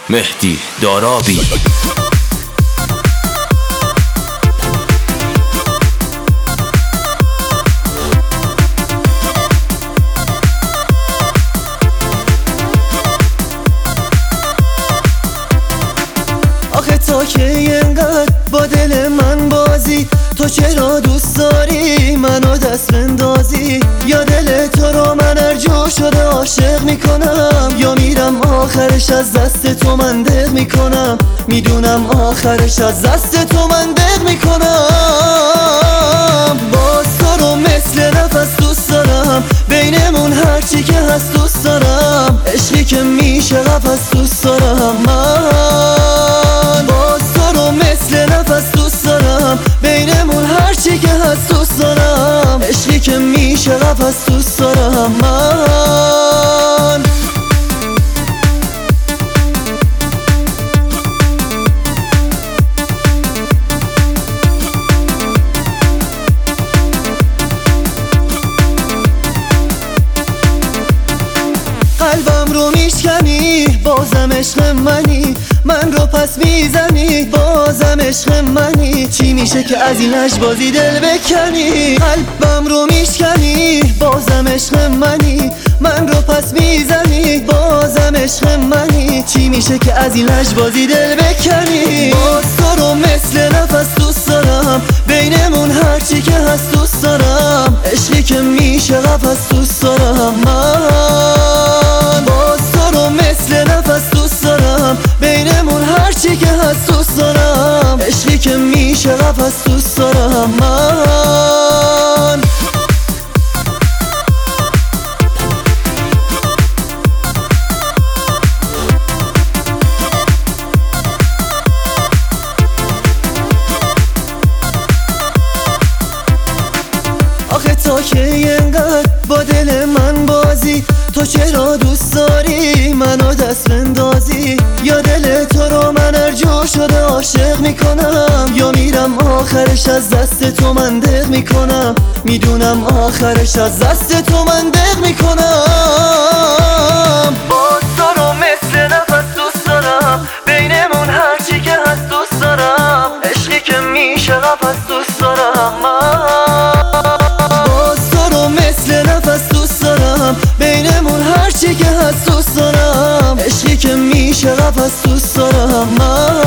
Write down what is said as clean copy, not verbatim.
مهدی دارابی. آخه تو که اینقدر با دل من بازی، تو چرا دوست داری منو دست بندازی؟ یا دل تو رو من ارجو شده عاشق میکنم، یا میرم آخرش از دست تو من دق میکنم. میدونم آخرش از دست تو من دق میکنم. باز تو رو مثل نفس دوست دارم، بینمون هرچی که هست دوست دارم. عشقی که میشه قفس دوست دارم من. باز تو رو مثل نفس دوست دارم، بینمون هرچی که هست دوست دارم. عشقی که میشه قفس دوست دارم من. قلبم رو میشکنی بازم عشق منی، من رو پس میزنی بازم عشق منی. چی میشه که از این لجبازی دل بکنی؟ قلبم رو میشکنی بازم عشق منی، من رو پس میزنی بازم عشق منی. چی میشه که از این لجبازی دل بکنی؟ باز تو رو مثل نفس دوست دارم، بینمون هرچی که هست دوست دارم. عشقی که میشه قفس دوست دارم من. باز تو رو مثل نفس دوست دارم، بینمون هرچی که هست دوست دارم. عشقی که میشه قفس دوست دارم من. آخه تو که اینقدر با دل من بازی، تو چرا دوست داری منو دست بندازی؟ یا دل تو رو من ارجو شده عاشق میکنم، یا میرم آخرش از دست تو من دق میکنم. میدونم آخرش از دست تو من دق میکنم. باز تو رو مثل نفس دوست دارم، بینمون هرچی که هست دوست دارم. عشقی که میشه قفس دوست دارم من. باز تو رو مثل نفس دوست دارم، بینمون هرچی که هست دوست دارم. عشقی که میشه قفس دوست دارم من.